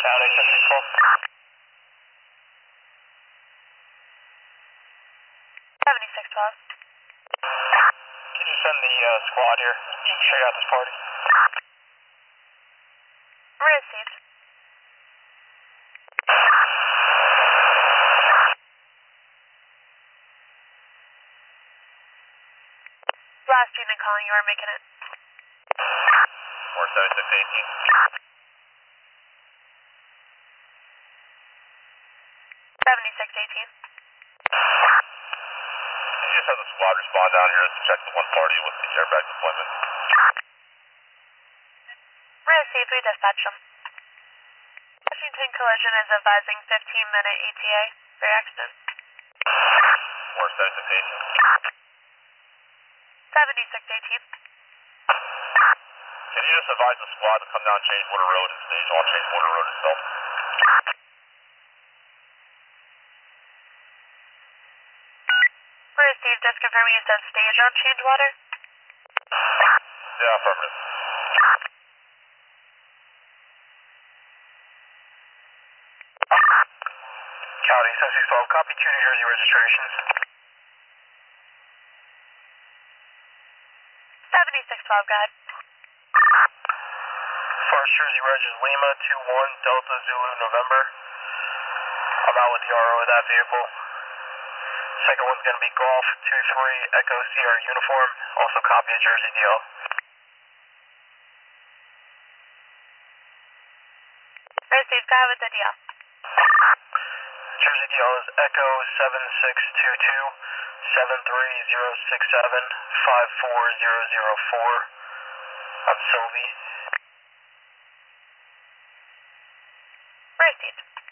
County 612. Can you send the squad here? Check out this party. Received. Last unit calling, you are making it. 47618. 7618. Can you just have the squad respond down here to check the one party with the airbag deployment? Received, we dispatched them. Washington Collision is advising 15-minute ETA for accident. 47618. 7618. Can you just advise the squad to come down Change Water Road and stage on Change Water Road itself? Received, just confirming you said stage on Changewater. Yeah, affirmative. County 7612, copy 2 New Jersey registrations. 7612, go ahead. First Jersey Reg is Lima 21 Delta Zulu November. I'm out with the RO of that vehicle. Second one's going to be Golf 23 Echo Sierra uniform. Also copy a Jersey DL. Received, go ahead with the deal. Jersey DL is Echo 7622 73067 54004. I'm Sylvie. Received.